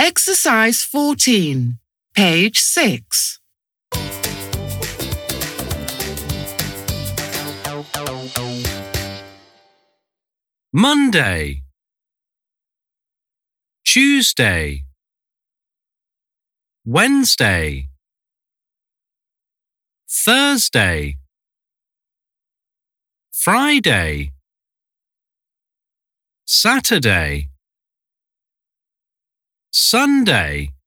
Exercise 14, page 6. Monday, Tuesday, Wednesday, Thursday, Friday, Saturday, Sunday,